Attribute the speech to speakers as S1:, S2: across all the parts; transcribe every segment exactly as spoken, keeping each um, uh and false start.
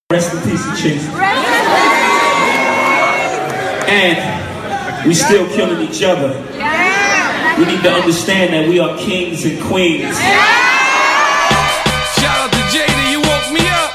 S1: Rest in peace, Chief. And we still killing each other. We need to understand that we are kings and queens.
S2: Shout out to Jada, you woke me up.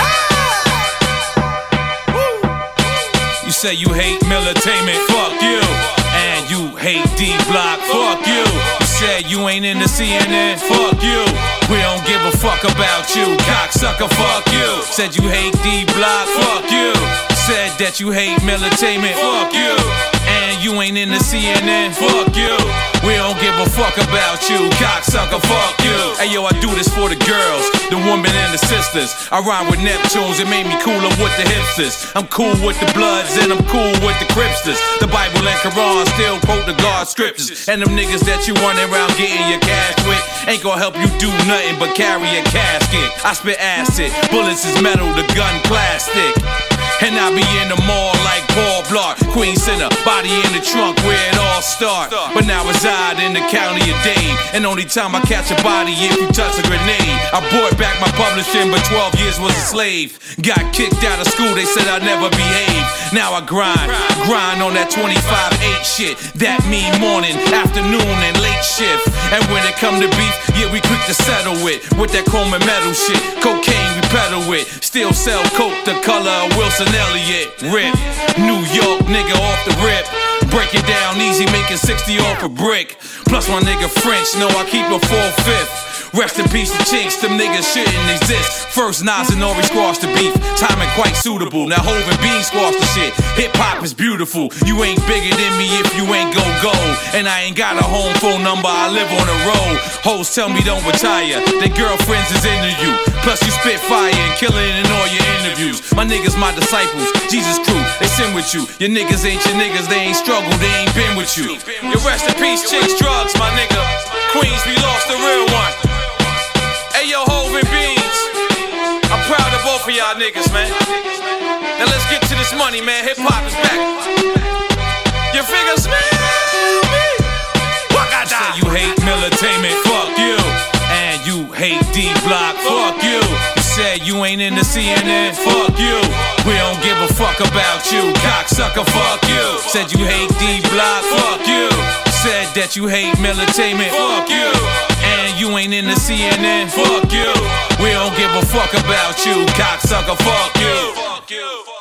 S2: You say you hate militainment, fuck you. And you hate D-Block, fuck you. You said you ain't into C N N, fuck you. We don't give a fuck about you, cocksucker, fuck you. Said you hate D-Block, fuck you. Said that you hate militainment, fuck you. And you ain't into C N N, fuck you. We don't give a fuck about you, cocksucker, fuck you. Hey yo, I do this for the girls, the women and the sisters. I rhyme with Neptunes, it made me cooler with the hipsters. I'm cool with the Bloods and I'm cool with the Cripsters. The Bible and Quran still quote the God scriptures. And them niggas that you running around getting your cash with ain't gonna help you do nothing but carry a casket. I spit acid, bullets is metal, the gun plastic. And I be in the mall like Paul Blart, Queen Center, body in the trunk where it all start. But now reside in the county of Dade, and only time I catch a body if you touch a grenade. I brought back my publishing, but twelve years was a slave. Got kicked out of school, they said I'd never behave. Now I grind, grind on that twenty-five eight shit. That mean morning, afternoon, and late shift. And when it come to beef, yeah, we quick to settle it. With that chrome and metal shit, cocaine we pedal with. Still sell coke the color of Wilson Elliott. Rip, New York nigga off the rip. Break it down easy, making sixty off a brick. Plus my nigga French, know I keep a four-fifth. Rest in peace to Chinks, them niggas shouldn't exist. First Nas and Nori squash the beef, timing quite suitable. Now Hov and Bean squash the shit, hip-hop is beautiful. You ain't bigger than me if you ain't go go. And I ain't got a home phone number, I live on the road. Hoes tell me don't retire, their girlfriends is into you. Plus you spit fire and kill it in all your interviews. My niggas my disciples, Jesus crew, they sing with you. Your niggas ain't your niggas, they ain't struggled, they ain't been with you. Your rest in peace, Chinks, drugs, my nigga. Queens, we lost the real one. Hey yo, Hov and Beans, I'm proud of both of y'all niggas, man. Now let's get to this money, man. Hip hop is back. Your figures, man. You say you hate militainment, fuck you. And you hate D-Block, fuck you. You said you ain't into C N N, fuck you. We don't give a fuck about you, cocksucker, fuck you. Said you hate D-Block, fuck you. Said that you hate militainment, fuck you. And you ain't into C N N, fuck you. We don't give a fuck about you, cocksucker, fuck you. Fuck you.